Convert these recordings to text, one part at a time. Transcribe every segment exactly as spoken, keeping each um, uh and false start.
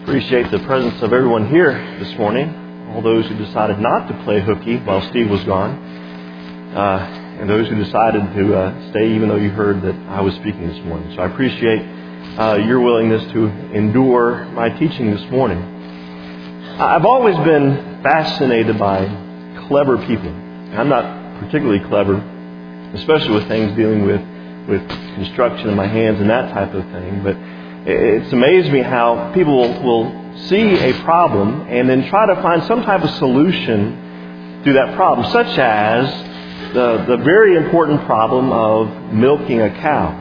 appreciate the presence of everyone here this morning. All those who decided not to play hooky while Steve was gone. Uh, and those who decided to uh, stay even though you heard that I was speaking this morning. So I appreciate uh, your willingness to endure my teaching this morning. I've always been fascinated by clever people. I'm not particularly clever, especially with things dealing with, with construction in my hands and that type of thing. But it's amazed me how people will, will see a problem and then try to find some type of solution to that problem, such as the, the very important problem of milking a cow.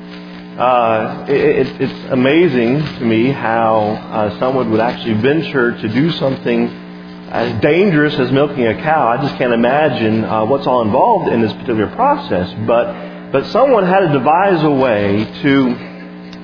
Uh, it, it, it's amazing to me how uh, someone would actually venture to do something as dangerous as milking a cow. I just can't imagine uh, what's all involved in this particular process. But, but someone had to devise a way to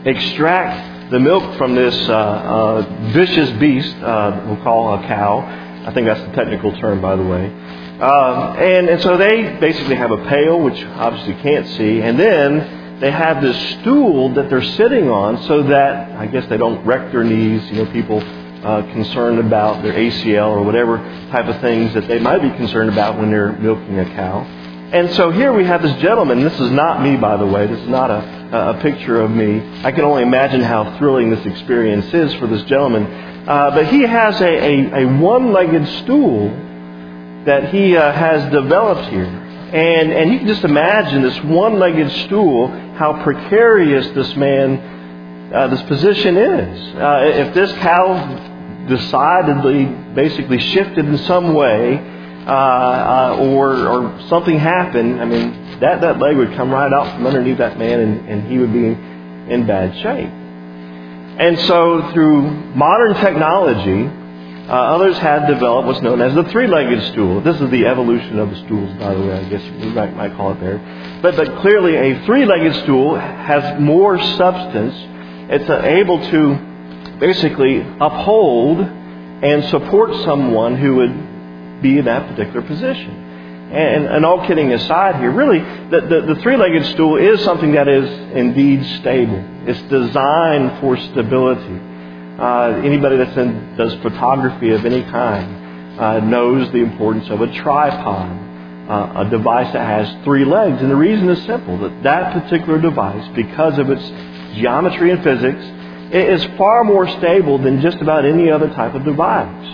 extract the milk from this uh, uh, vicious beast, uh, we'll call a cow. I think that's the technical term, by the way. Um, and, and so they basically have a pail, which obviously can't see, and then they have this stool that they're sitting on so that, I guess they don't wreck their knees, you know, people uh, concerned about their A C L or whatever type of things that they might be concerned about when they're milking a cow. And so here we have this gentleman. This is not me, by the way. This is not a, a picture of me. I can only imagine how thrilling this experience is for this gentleman. Uh, but he has a, a, a one-legged stool that he uh, has developed here. And, and you can just imagine this one-legged stool, how precarious this man, uh, this position is. Uh, if this cow decidedly basically shifted in some way, Uh, uh, or, or something happened, I mean, that, that leg would come right out from underneath that man and, and he would be in bad shape. And so through modern technology, uh, others had developed what's known as the three-legged stool. This is the evolution of the stools, by the way, I guess you might, might call it there. But, but clearly a three-legged stool has more substance. It's uh, able to basically uphold and support someone who would be in that particular position. And, and all kidding aside here, really, the, the, the three-legged stool is something that is indeed stable. It's designed for stability. Uh, anybody that does photography of any kind uh, knows the importance of a tripod, uh, a device that has three legs. And the reason is simple, that that particular device, because of its geometry and physics, it is far more stable than just about any other type of device.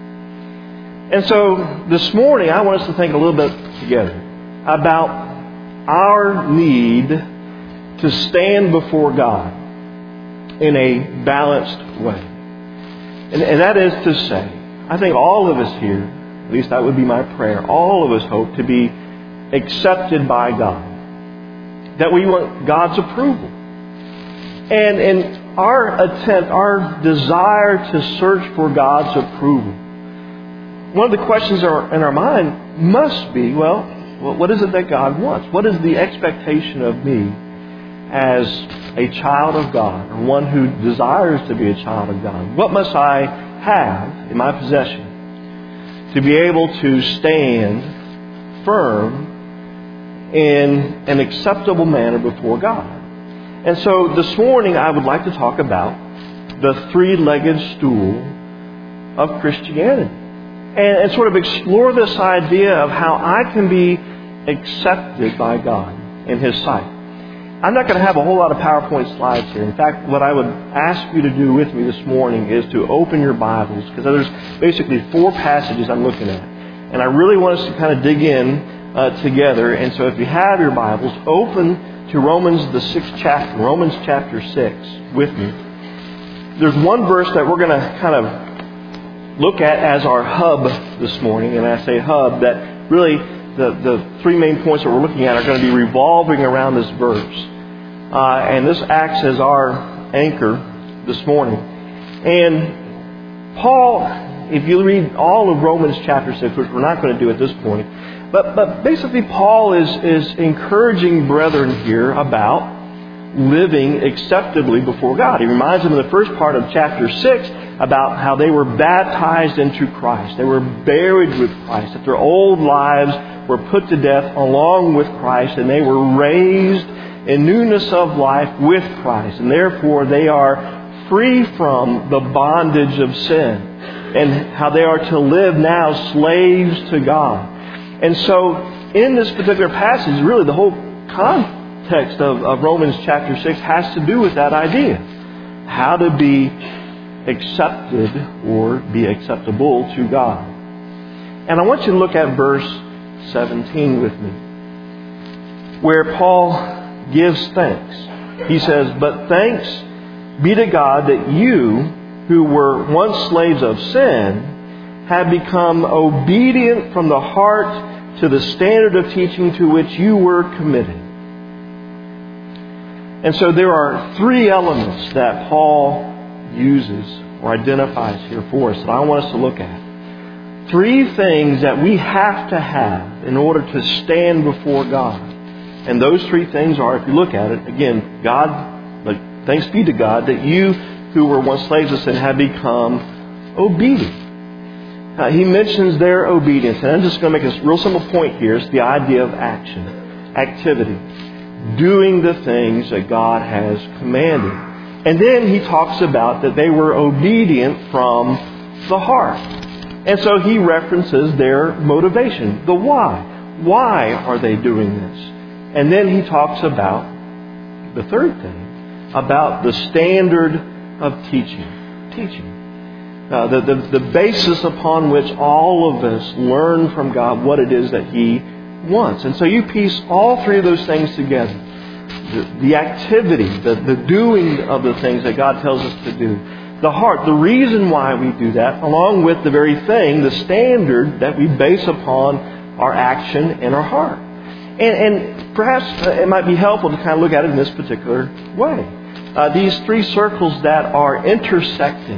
And so this morning, I want us to think a little bit together about our need to stand before God in a balanced way. And, and that is to say, I think all of us here, at least that would be my prayer, all of us hope to be accepted by God. That we want God's approval. And in our attempt, our desire to search for God's approval, one of the questions in our mind must be, well, what is it that God wants? What is the expectation of me as a child of God, or one who desires to be a child of God? What must I have in my possession to be able to stand firm in an acceptable manner before God? And so this morning I would like to talk about the three-legged stool of Christianity. And, and sort of explore this idea of how I can be accepted by God in His sight. I'm not going to have a whole lot of PowerPoint slides here. In fact, what I would ask you to do with me this morning is to open your Bibles, because there's basically four passages I'm looking at. And I really want us to kind of dig in uh, together. And so if you have your Bibles, open to Romans, the sixth chapter, Romans chapter six with me. There's one verse that we're going to kind of look at as our hub this morning. And I say hub, that really the, the three main points that we're looking at are going to be revolving around this verse. Uh, and this acts as our anchor this morning. And Paul, if you read all of Romans chapter six, which we're not going to do at this point, but, but basically Paul is, is encouraging brethren here about living acceptably before God. He reminds them in the first part of chapter six about how they were baptized into Christ. They were buried with Christ. That their old lives were put to death along with Christ. And they were raised in newness of life with Christ. And therefore they are free from the bondage of sin, and how they are to live now slaves to God. And so in this particular passage, really the whole context of, of Romans chapter six has to do with that idea. How to be accepted or be acceptable to God. And I want you to look at verse seventeen with me, where Paul gives thanks. He says, "But thanks be to God that you, who were once slaves of sin, have become obedient from the heart to the standard of teaching to which you were committed." And so there are three elements that Paul uses or identifies here for us that I want us to look at. Three things that we have to have in order to stand before God. And those three things are, if you look at it, again, God, but thanks be to God that you who were once slaves of sin have become obedient. Uh, he mentions their obedience. And I'm just going to make a real simple point here. It's the idea of action, activity, doing the things that God has commanded. And then he talks about that they were obedient from the heart. And so he references their motivation, the why. Why are they doing this? And then he talks about the third thing, about the standard of teaching. Teaching. Uh, the, the, the basis upon which all of us learn from God what it is that He wants. And so you piece all three of those things together. The, the activity, the, the doing of the things that God tells us to do. The heart, the reason why we do that, along with the very thing, the standard that we base upon our action and our heart. And, and perhaps it might be helpful to kind of look at it in this particular way. Uh, these three circles that are intersecting,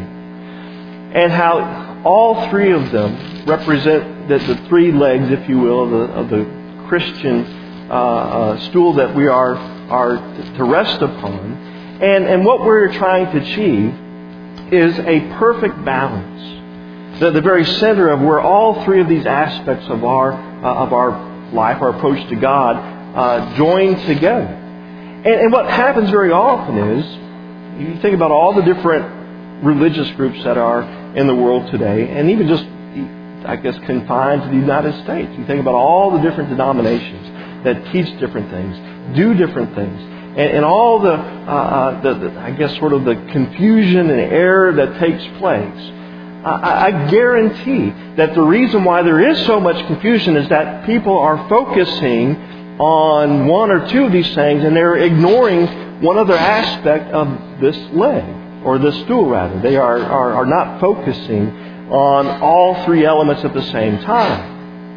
and how all three of them represent the, the three legs, if you will, of the, of the Christian uh, uh, stool that we are, are to rest upon. And, and what we're trying to achieve is a perfect balance. The, the very center of where all three of these aspects of our uh, of our life, our approach to God, uh, join together. And, and what happens very often is, you think about all the different religious groups that are in the world today, and even just, I guess, confined to the United States. You think about all the different denominations that teach different things, do different things. And, and all the, uh, uh, the, the, I guess, sort of the confusion and error that takes place. I, I guarantee that the reason why there is so much confusion is that people are focusing on one or two of these things, and they're ignoring one other aspect of this leg, or this stool rather. They are, are, are not focusing on all three elements at the same time.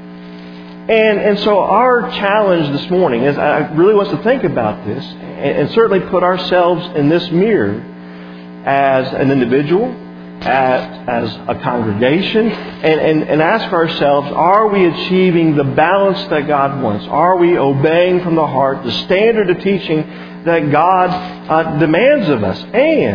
And and so our challenge this morning is, I really want us to think about this, and, and certainly put ourselves in this mirror as an individual, as, as a congregation, and, and, and ask ourselves, are we achieving the balance that God wants? Are we obeying from the heart the standard of teaching that God uh, demands of us?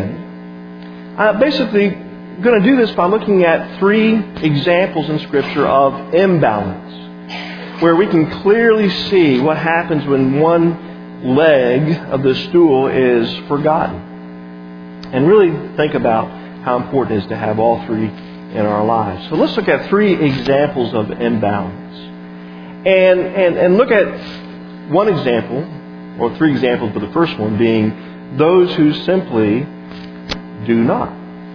And uh, basically going to do this by looking at three examples in Scripture of imbalance, where we can clearly see what happens when one leg of the stool is forgotten. And really think about how important it is to have all three in our lives. So let's look at three examples of imbalance. And, and, and look at one example, or three examples, but the first one being those who simply do not.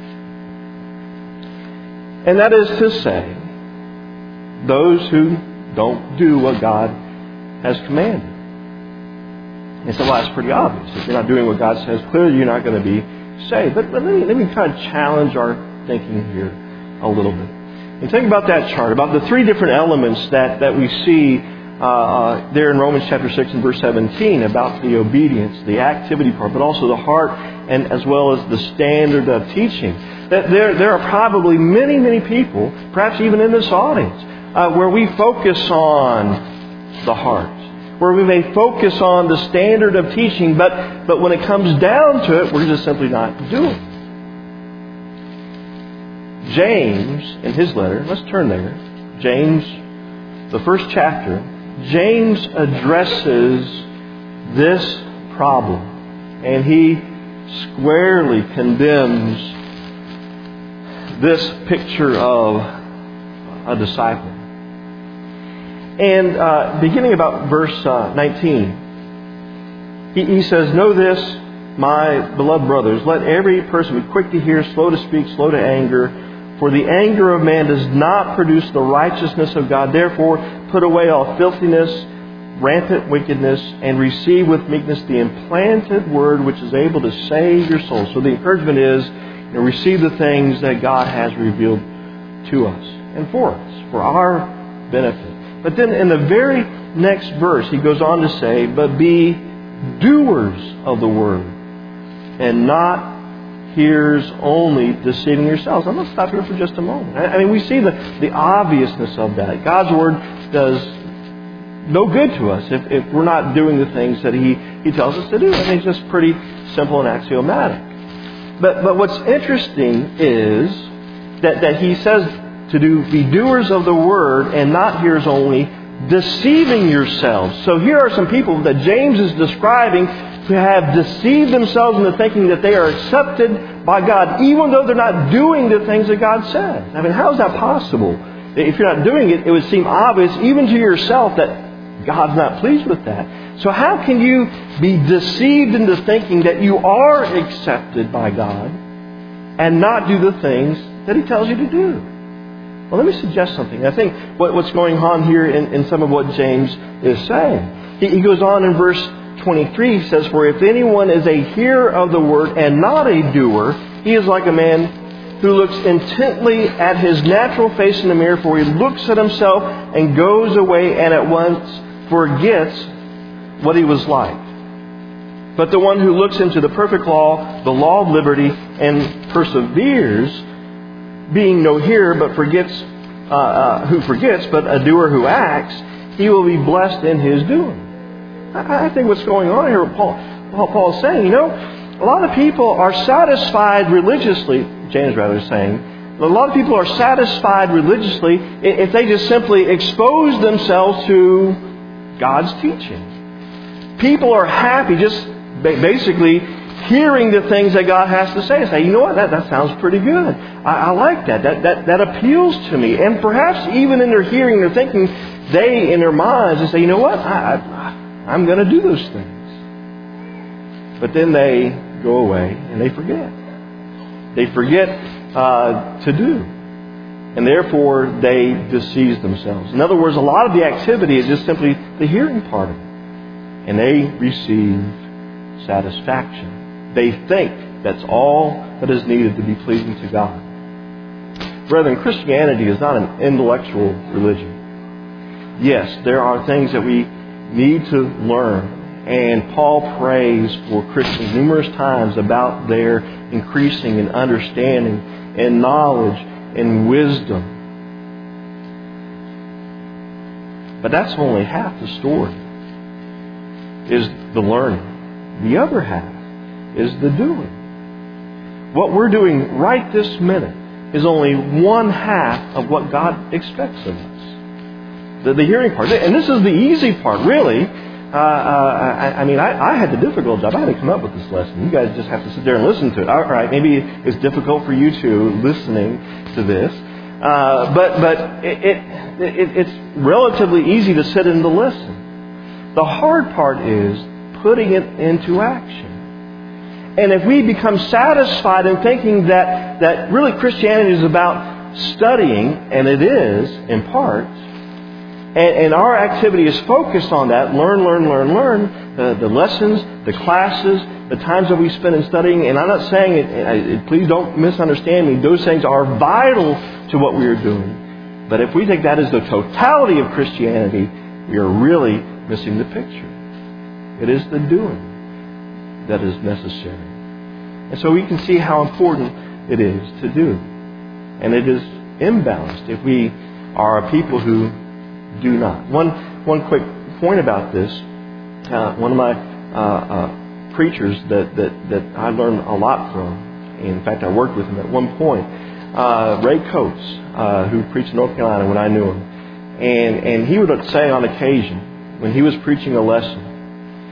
And that is to say, those who don't do what God has commanded. And so, well, that's pretty obvious. If you're not doing what God says, clearly you're not going to be saved. But, but let me let me kind of challenge our thinking here a little bit. And think about that chart, about the three different elements that, that we see uh, there in Romans chapter six and verse seventeen, about the obedience, the activity part, but also the heart, and as well as the standard of teaching. That there, there are probably many, many people, perhaps even in this audience, Uh, where we focus on the heart, where we may focus on the standard of teaching, but, but when it comes down to it, we're just simply not doing it. James, in his letter, let's turn there, James, the first chapter, James addresses this problem. And he squarely condemns this picture of a disciple. And uh, beginning about verse uh, nineteen, he, he says, "Know this, my beloved brothers, let every person be quick to hear, slow to speak, slow to anger. For the anger of man does not produce the righteousness of God. Therefore, put away all filthiness, rampant wickedness, and receive with meekness the implanted word which is able to save your soul." So the encouragement is, you know, receive the things that God has revealed to us and for us, for our benefit. But then in the very next verse, he goes on to say, "But be doers of the word, and not hearers only, deceiving yourselves." I'm going to stop here for just a moment. I mean, we see the, the obviousness of that. God's word does no good to us if, if we're not doing the things that He, he tells us to do. I mean, it's just pretty simple and axiomatic. But but what's interesting is that, that He says to do be doers of the word and not hearers only, deceiving yourselves. So here are some people that James is describing who have deceived themselves into thinking that they are accepted by God, even though they're not doing the things that God says. I mean, how is that possible? If you're not doing it, it would seem obvious, even to yourself, that God's not pleased with that. So how can you be deceived into thinking that you are accepted by God and not do the things that He tells you to do? Well, let me suggest something. I think what, what's going on here in, in some of what James is saying. He, he goes on in verse twenty-three, he says, "For if anyone is a hearer of the word and not a doer, he is like a man who looks intently at his natural face in the mirror, for he looks at himself and goes away and at once forgets what he was like. But the one who looks into the perfect law, the law of liberty, and perseveres, being no hearer but forgets, uh, uh, who forgets, but a doer who acts, he will be blessed in his doing." I think what's going on here, Paul, Paul, Paul is saying, you know, a lot of people are satisfied religiously, James rather is saying, a lot of people are satisfied religiously if they just simply expose themselves to God's teaching. People are happy just basically hearing the things that God has to say and say, you know what, that, that sounds pretty good. I, I like that. That, that. that appeals to me. And perhaps even in their hearing, their thinking, they, in their minds, they say, you know what, I, I I'm going to do those things. But then they go away and they forget. They forget uh, to do. And therefore, they deceive themselves. In other words, a lot of the activity is just simply the hearing part of it. And they receive satisfaction. They think that's all that is needed to be pleasing to God. Brethren, Christianity is not an intellectual religion. Yes, there are things that we need to learn. And Paul prays for Christians numerous times about their increasing in understanding and knowledge and wisdom. But that's only half the story, is the learning. The other half is the doing. What we're doing right this minute is only one half of what God expects of us. The, the hearing part. And this is the easy part, really. Uh, uh, I, I mean, I, I had the difficult job. I had to come up with this lesson. You guys just have to sit there and listen to it. All right, maybe it's difficult for you too, listening to this. Uh, but but it, it, it, it's relatively easy to sit and to listen. The hard part is putting it into action. And if we become satisfied in thinking that, that really Christianity is about studying, and it is in part, And, and our activity is focused on that. Learn, learn, learn, learn. Uh, the lessons, the classes, the times that we spend in studying. And I'm not saying it, it, please don't misunderstand me. Those things are vital to what we are doing. But if we take that as the totality of Christianity, we are really missing the picture. It is the doing that is necessary. And so we can see how important it is to do. And it is imbalanced if we are a people who do not. One one quick point about this. Uh, one of my uh, uh, preachers that, that, that I learned a lot from, in fact I worked with him at one point, uh, Ray Coates, uh, who preached in North Carolina when I knew him. And, and he would say on occasion, when he was preaching a lesson,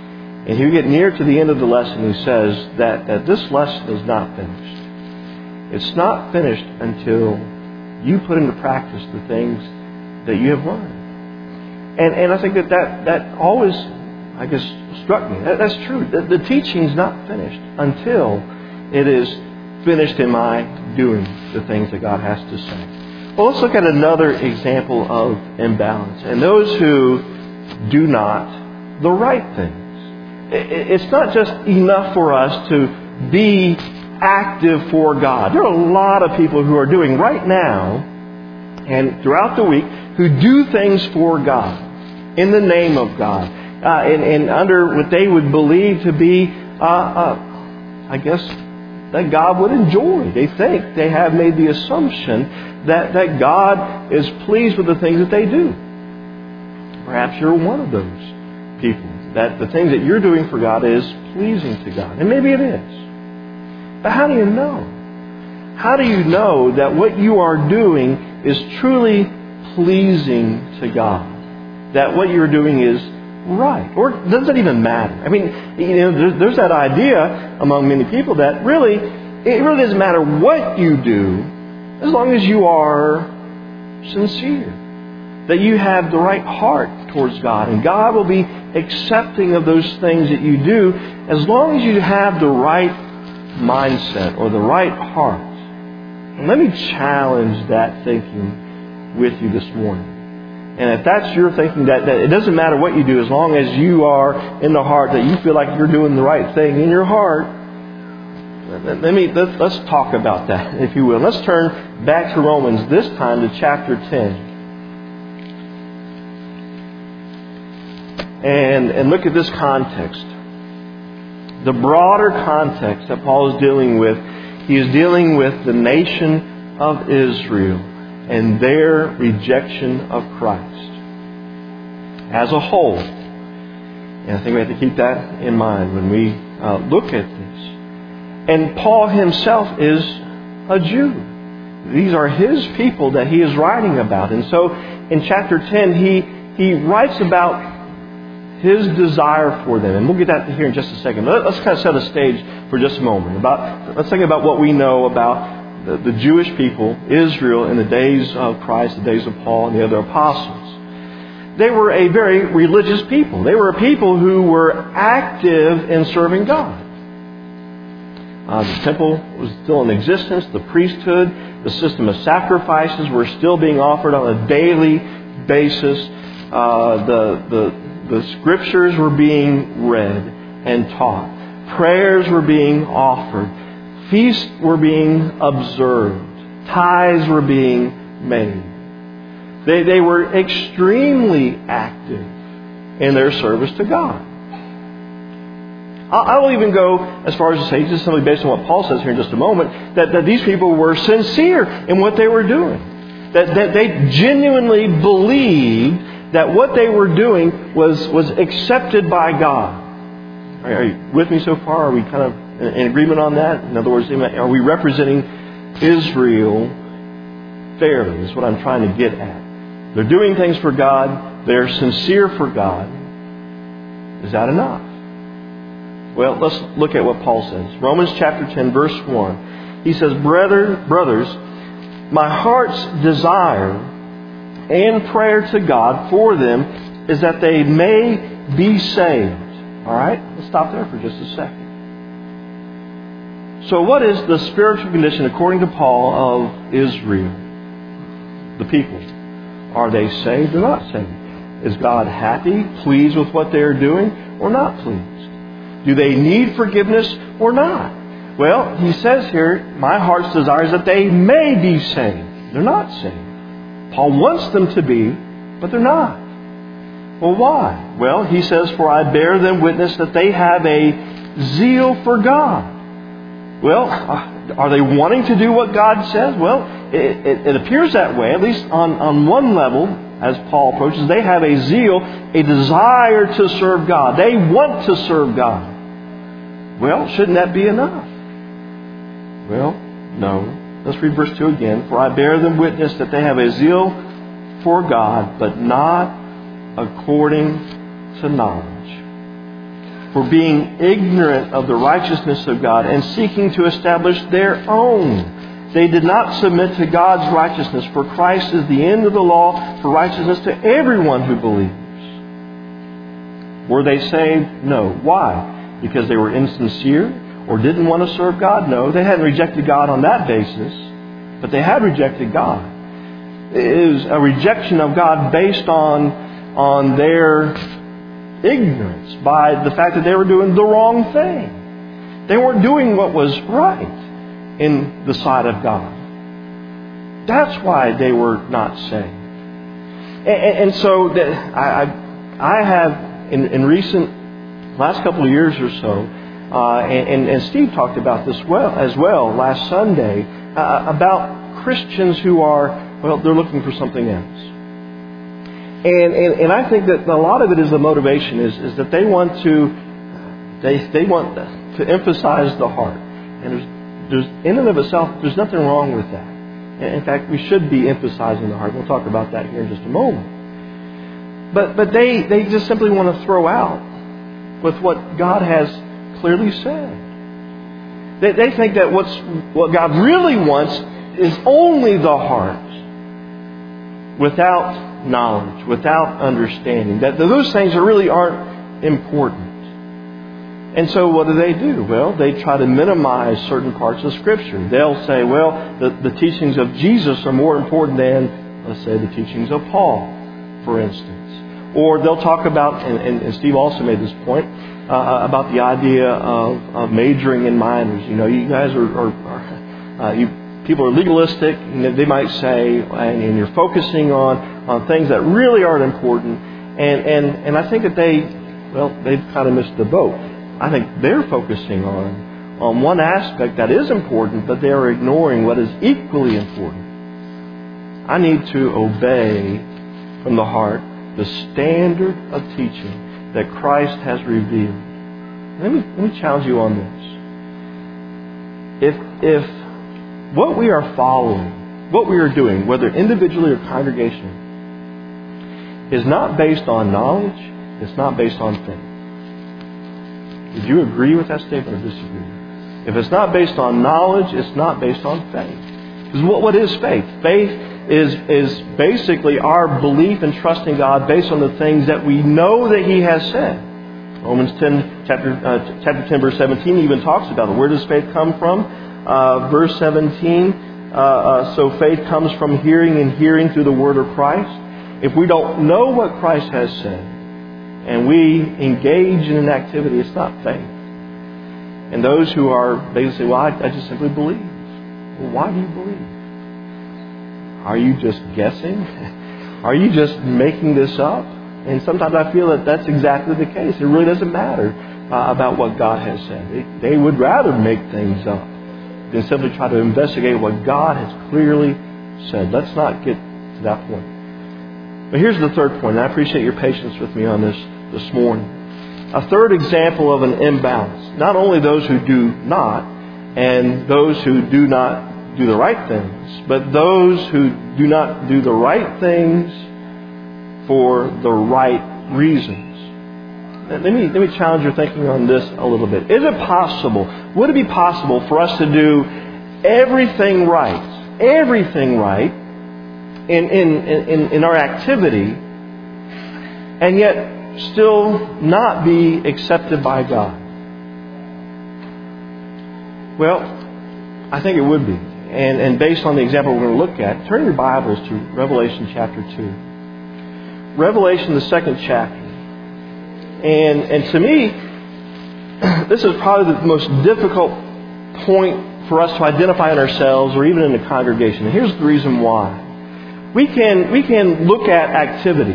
And here we get near to the end of the lesson, he says that, that this lesson is not finished. It's not finished until you put into practice the things that you have learned. And and I think that that, that always, I guess, struck me. That, that's true. The, the teaching's not finished until it is finished in my doing the things that God has to say. Well, let's look at another example of imbalance. And those who do not the right things. It's not just enough for us to be active for God. There are a lot of people who are doing right now and throughout the week who do things for God, in the name of God, uh, and, and under what they would believe to be, uh, uh, I guess, that God would enjoy. They think, they have made the assumption that, that God is pleased with the things that they do. Perhaps you're one of those people, that the things that you're doing for God is pleasing to God. And maybe it is. But how do you know? How do you know that what you are doing is truly pleasing to God? That what you're doing is right? Or does it even matter? I mean, you know, there's, there's that idea among many people that really, it really doesn't matter what you do as long as you are sincere. That you have the right heart towards God. And God will be accepting of those things that you do as long as you have the right mindset or the right heart. And let me challenge that thinking with you this morning. And if that's your thinking, that, that it doesn't matter what you do as long as you are in the heart, that you feel like you're doing the right thing in your heart, let me, let's, let's talk about that, if you will. Let's turn back to Romans, this time to chapter ten. And, and look at this context. The broader context that Paul is dealing with, he is dealing with the nation of Israel and their rejection of Christ as a whole. And I think we have to keep that in mind when we uh, look at this. And Paul himself is a Jew. These are his people that he is writing about. And so in chapter ten, he, he writes about his desire for them. And we'll get that here in just a second. Let's kind of set a stage for just a moment. About, let's think about what we know about the, the Jewish people, Israel, in the days of Christ, the days of Paul and the other apostles. They were a very religious people. They were a people who were active in serving God. Uh, the temple was still in existence. The priesthood, the system of sacrifices were still being offered on a daily basis. Uh, the, the The scriptures were being read and taught. Prayers were being offered. Feasts were being observed. Tithes were being made. They, they were extremely active in their service to God. I will even go as far as to say, just simply based on what Paul says here in just a moment, that, that these people were sincere in what they were doing. That, that they genuinely believed that what they were doing was, was accepted by God. Are, are you with me so far? Are we kind of in, in agreement on that? In other words, are we representing Israel fairly is what I'm trying to get at. They're doing things for God. They're sincere for God. Is that enough? Well, let's look at what Paul says. Romans chapter ten, verse one. He says, Brother, brothers, my heart's desire and prayer to God for them is that they may be saved. All right? Let's stop there for just a second. So what is the spiritual condition, according to Paul, of Israel? The people. Are they saved or not saved? Is God happy, pleased with what they are doing, or not pleased? Do they need forgiveness or not? Well, he says here, my heart's desire is that they may be saved. They're not saved. Paul wants them to be, but they're not. Well, why? Well, he says, for I bear them witness that they have a zeal for God. Well, are they wanting to do what God says? Well, it, it, it appears that way, at least on, on one level, as Paul approaches. They have a zeal, a desire to serve God. They want to serve God. Well, shouldn't that be enough? Well, no. Let's read verse two again. For I bear them witness that they have a zeal for God, but not according to knowledge. for being ignorant of the righteousness of God and seeking to establish their own. They did not submit to God's righteousness, for Christ is the end of the law for righteousness to everyone who believes. Were they saved? No. Why? Because they were insincere or didn't want to serve God? No. They hadn't rejected God on that basis, but they had rejected God. It was a rejection of God based on, on their ignorance, by the fact that they were doing the wrong thing. They weren't doing what was right in the sight of God. That's why they were not saved. And, and so that I, I, I have, in, in recent, last couple of years or so, uh, and, and Steve talked about this well as well last Sunday, uh, about Christians who are, well, they're looking for something else. And, and and I think that a lot of it is the motivation is, is that they want to they they want to emphasize the heart. And there's there's in and of itself there's nothing wrong with that. And in fact, we should be emphasizing the heart. We'll talk about that here in just a moment. But but they, they just simply want to throw out with what God has clearly said. They they think that what's what God really wants is only the heart, without knowledge, without understanding. That those things really aren't important. And so what do they do? Well, they try to minimize certain parts of Scripture. They'll say, well, the, the teachings of Jesus are more important than, let's say, the teachings of Paul, for instance. Or they'll talk about, and, and, and Steve also made this point, uh, about the idea of, of majoring in minors. You know, you guys are, are, are uh, you people are legalistic, and they might say, and, and you're focusing on, on things that really aren't important. And, and, and I think that they, well, they've kind of missed the boat. I think they're focusing on, on one aspect that is important, but they are ignoring what is equally important. I need to obey from the heart the standard of teaching that Christ has revealed. Let me, let me challenge you on this. If, if, what we are following, what we are doing, whether individually or congregationally, is not based on knowledge, it's not based on faith. Would you agree with that statement or disagree? If it's not based on knowledge, it's not based on faith. Because what, what is faith? Faith is, is basically our belief and trust in God based on the things that we know that He has said. Romans ten, chapter, uh, chapter ten, verse seventeen even talks about it. Where does faith come from? Uh, verse seventeen, uh, uh, so faith comes from hearing, and hearing through the word of Christ. If we don't know what Christ has said, and we engage in an activity, it's not faith. And those who are, they say, well, I, I just simply believe. Well, why do you believe? Are you just guessing? Are you just making this up? And sometimes I feel that that's exactly the case. It really doesn't matter uh, about what God has said. They, they would rather make things up than simply try to investigate what God has clearly said. Let's not get to that point. But here's the third point, and I appreciate your patience with me on this this morning. A third example of an imbalance. Not only those who do not, and those who do not do the right things, but those who do not do the right things for the right reasons. Let me, let me challenge your thinking on this a little bit. Is it possible, would it be possible for us to do everything right, everything right in, in, in, in our activity, and yet still not be accepted by God? Well, I think it would be. And, and based on the example we're going to look at, turn your Bibles to Revelation chapter two. Revelation, the second chapter. And and to me, this is probably the most difficult point for us to identify in ourselves or even in the congregation. And here's the reason why. We can we can look at activity,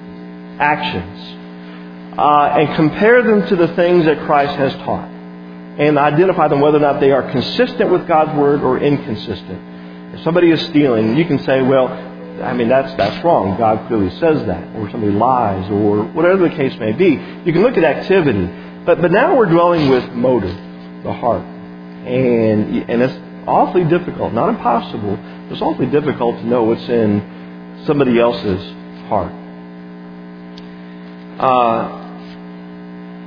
actions, uh, and compare them to the things that Christ has taught, and identify them whether or not they are consistent with God's Word or inconsistent. If somebody is stealing, you can say, well, I mean, that's that's wrong. God clearly says that. Or somebody lies, or whatever the case may be. You can look at activity. But but now we're dwelling with motive, the heart. And, and it's awfully difficult, not impossible, but it's awfully difficult to know what's in somebody else's heart. Uh,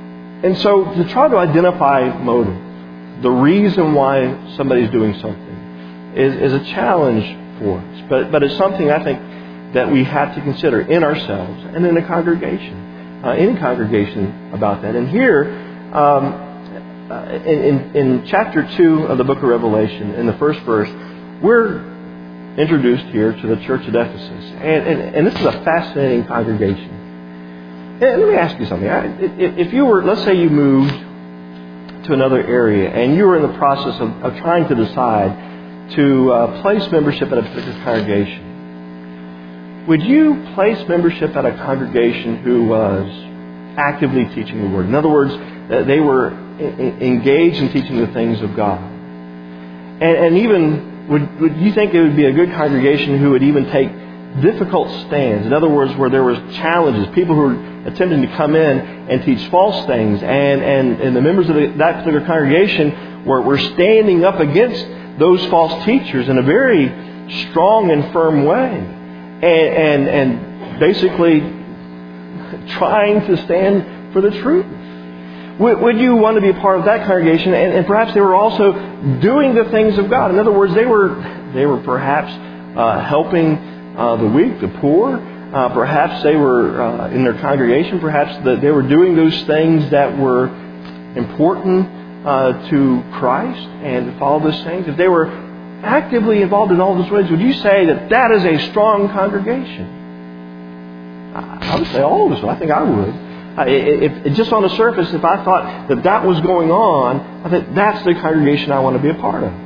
And so to try to identify motive, the reason why somebody's doing something, is, is a challenge for us. But, but it's something I think that we have to consider in ourselves and in a congregation, uh, any congregation about that. And here, um, uh, in, in, in chapter two of the book of Revelation, in the first verse, we're introduced here to the church at Ephesus. And, and, and this is a fascinating congregation. And let me ask you something. If you were, let's say you moved to another area and you were in the process of, of trying to decide to uh, place membership at a particular congregation, would you place membership at a congregation who was actively teaching the Word? In other words, they were engaged in teaching the things of God. And, and even, would, would you think it would be a good congregation who would even take difficult stands? In other words, where there was challenges, people who were attempting to come in and teach false things, and, and, and the members of the, that particular congregation were, were standing up against those false teachers in a very strong and firm way, and, and, and basically trying to stand for the truth. Would, would you want to be a part of that congregation? And, and perhaps they were also doing the things of God. In other words, they were they were perhaps uh, helping uh, the weak, the poor. Uh, perhaps they were uh, in their congregation. Perhaps that they were doing those things that were important uh, to Christ and to follow those things. If they were actively involved in all those ways, would you say that that is a strong congregation? I, I would say all of us. I think I would. Uh, if, if just on the surface, if I thought that that was going on, I think that's the congregation I want to be a part of.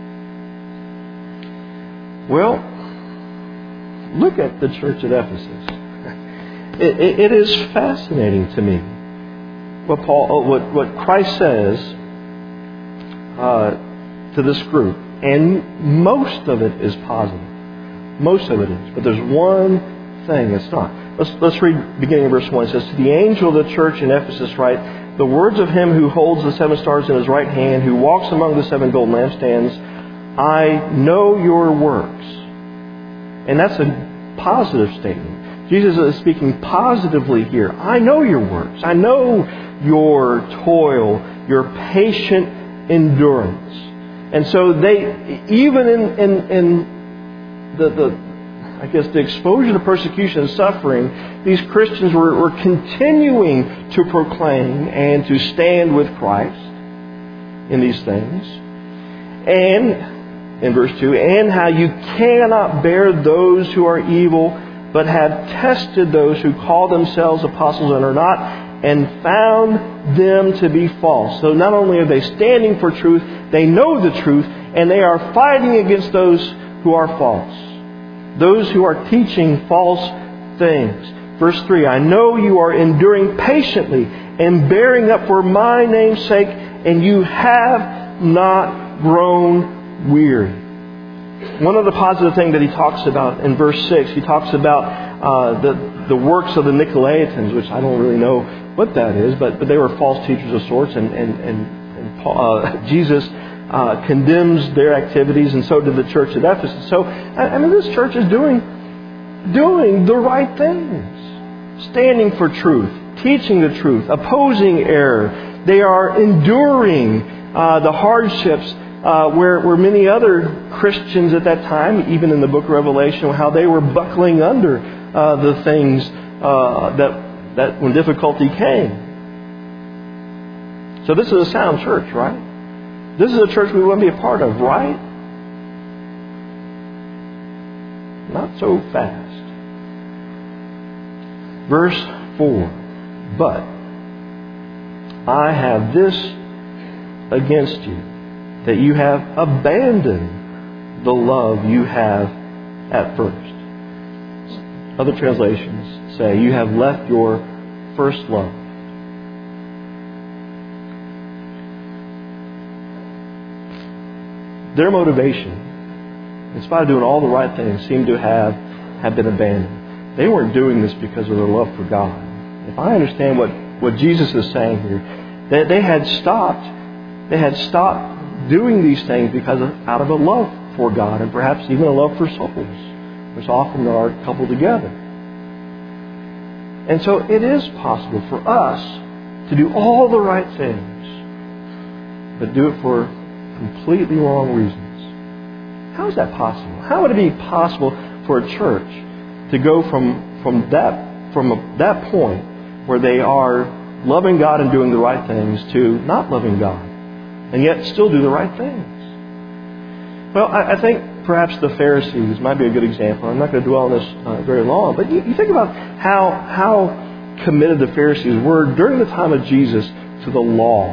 Well, look at the church at Ephesus. It, it, it is fascinating to me what Paul, what what Christ says uh, to this group, and most of it is positive. Most of it is, but there's one thing it's not. Let's let's read beginning of verse one. It says, "To the angel of the church in Ephesus write, the words of him who holds the seven stars in his right hand, who walks among the seven golden lampstands. I know your works." And that's a positive statement. Jesus is speaking positively here. I know your works. I know your toil, your patient endurance. And so they, even in, in, in the, the, I guess, the exposure to persecution and suffering, these Christians were, were continuing to proclaim and to stand with Christ in these things. And in verse two, and how you cannot bear those who are evil, but have tested those who call themselves apostles and are not, and found them to be false. So not only are they standing for truth, they know the truth, and they are fighting against those who are false. Those who are teaching false things. Verse three, I know you are enduring patiently and bearing up for my name's sake, and you have not grown weary. One of the positive things that he talks about in verse six, he talks about uh, the the works of the Nicolaitans, which I don't really know what that is, but, but they were false teachers of sorts, and and and, and Paul, uh, Jesus uh, condemns their activities, and so did the church at Ephesus. So I, I mean, this church is doing doing the right things, standing for truth, teaching the truth, opposing error. They are enduring uh, the hardships. Uh, where, where many other Christians at that time, even in the book of Revelation, how they were buckling under uh, the things uh, that that when difficulty came. So this is a sound church, right? This is a church we want to be a part of, right? Not so fast. Verse four. But I have this against you, that you have abandoned the love you have at first. Other translations say you have left your first love. Their motivation, in spite of doing all the right things, seemed to have, have been abandoned. They weren't doing this because of their love for God. If I understand what, what Jesus is saying here, they, they had stopped, they had stopped doing these things because of, out of a love for God, and perhaps even a love for souls, which often are coupled together. And so it is possible for us to do all the right things, but do it for completely wrong reasons. How is that possible? How would it be possible for a church to go from from that from a, that point where they are loving God and doing the right things to not loving God, and yet still do the right things? Well, I, I think perhaps the Pharisees might be a good example. I'm not going to dwell on this uh, very long, but you, you think about how how committed the Pharisees were during the time of Jesus to the law.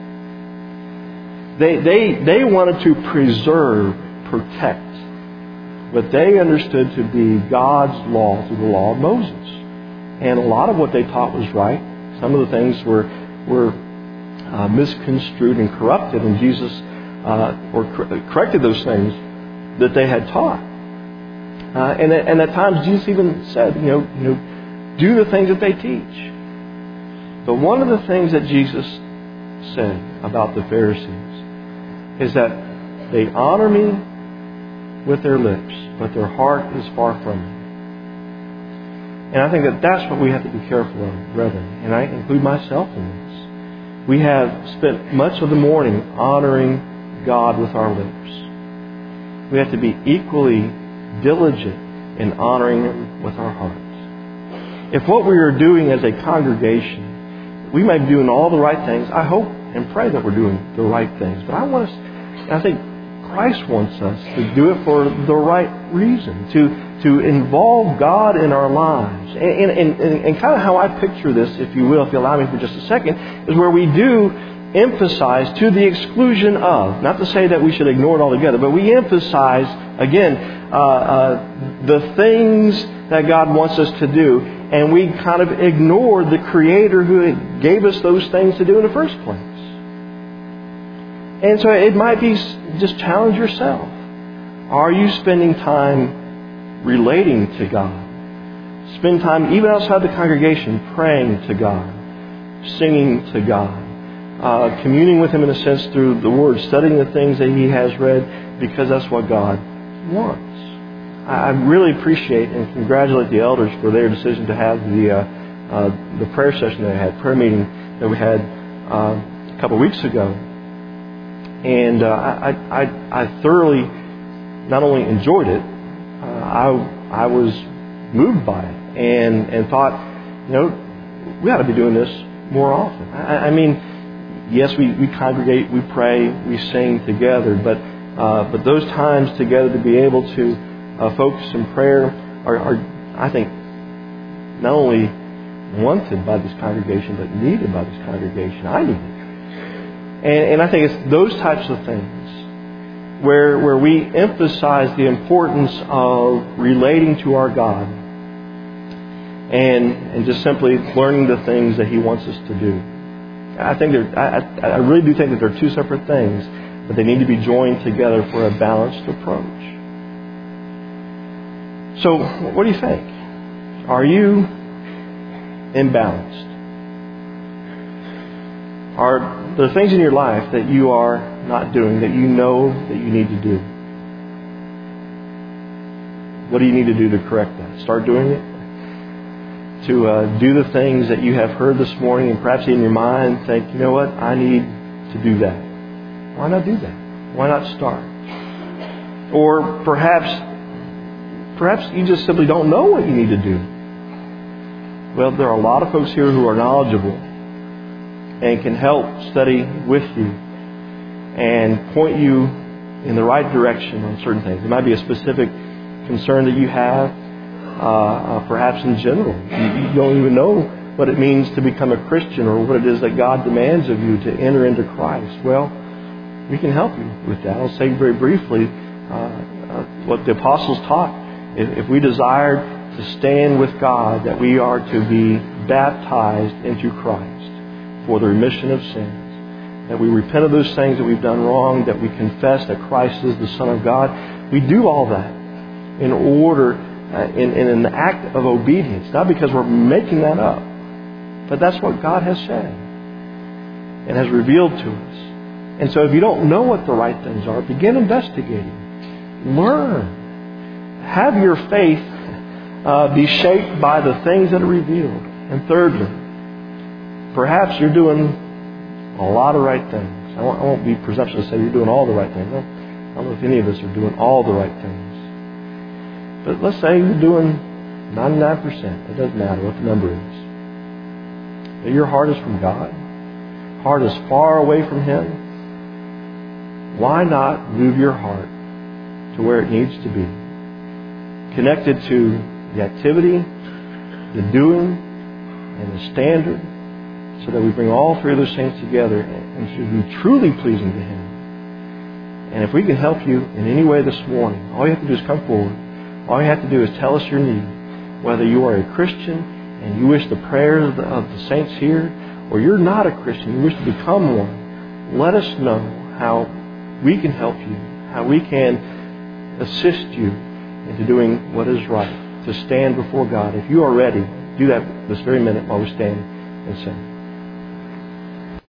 They they they wanted to preserve, protect what they understood to be God's law through the law of Moses. And a lot of what they taught was right. Some of the things were were uh, misconstrued and corrupted, and Jesus uh, or cor- corrected those things that they had taught. Uh, and, and at times Jesus even said, you know, you know, do the things that they teach. But one of the things that Jesus said about the Pharisees is that they honor me with their lips, but their heart is far from me. And I think that that's what we have to be careful of, brethren. And I include myself in this. We have spent much of the morning honoring God with our lips. We have to be equally diligent in honoring Him with our hearts. If what we are doing as a congregation, we may be doing all the right things. I hope and pray that we're doing the right things. But I want us, I think Christ wants us to do it for the right reason, to to involve God in our lives. And, and, and, and kind of how I picture this, if you will, if you allow me for just a second, is where we do emphasize to the exclusion of, not to say that we should ignore it altogether, but we emphasize, again, uh, uh, the things that God wants us to do, and we kind of ignore the Creator who gave us those things to do in the first place. And so it might be, just challenge yourself. Are you spending time relating to God? Spend time even outside the congregation praying to God, singing to God, uh, communing with Him in a sense through the Word, studying the things that He has read, because that's what God wants. I really appreciate and congratulate the elders for their decision to have the uh, uh, the prayer session that I had, prayer meeting that we had uh, a couple of weeks ago. And uh, I, I, I thoroughly not only enjoyed it, uh, I, I was moved by it and, and thought, you know, we ought to be doing this more often. I, I mean, yes, we, we congregate, we pray, we sing together, but uh, but those times together to be able to uh, focus in prayer are, are, I think, not only wanted by this congregation, but needed by this congregation. I need it. And, and I think it's those types of things where where we emphasize the importance of relating to our God and and just simply learning the things that He wants us to do. I think they're, I, I really do think that they're two separate things, but they need to be joined together for a balanced approach. So, what do you think? Are you imbalanced? Are there things in your life that you are not doing, that you know that you need to do? What do you need to do to correct that? Start doing it? To uh, do the things that you have heard this morning and perhaps in your mind think, you know what, I need to do that. Why not do that? Why not start? Or perhaps, perhaps you just simply don't know what you need to do. Well, there are a lot of folks here who are knowledgeable and can help study with you and point you in the right direction on certain things. It might be a specific concern that you have, uh, uh, perhaps in general. You, you don't even know what it means to become a Christian or what it is that God demands of you to enter into Christ. Well, we can help you with that. I'll say very briefly uh, uh, what the apostles taught. If, if we desire to stand with God, that we are to be baptized into Christ for the remission of sins, that we repent of those things that we've done wrong, that we confess that Christ is the Son of God. We do all that in order, uh, in, in an act of obedience, not because we're making that up, but that's what God has said and has revealed to us. And so if you don't know what the right things are, begin investigating. Learn. Have your faith uh, be shaped by the things that are revealed. And thirdly, perhaps you're doing a lot of right things. I won't, I won't be presumptuous to say you're doing all the right things. No, I don't know if any of us are doing all the right things. But let's say you're doing ninety-nine percent. It doesn't matter what the number is. But your heart is from God. Heart is far away from Him. Why not move your heart to where it needs to be? Connected to the activity, the doing, and the standard, so that we bring all three of those things together and should be truly pleasing to Him. And if we can help you in any way this morning, all you have to do is come forward. All you have to do is tell us your need. Whether you are a Christian and you wish the prayers of the, of the saints here, or you're not a Christian, you wish to become one, let us know how we can help you, how we can assist you into doing what is right, to stand before God. If you are ready, do that this very minute while we stand and sing.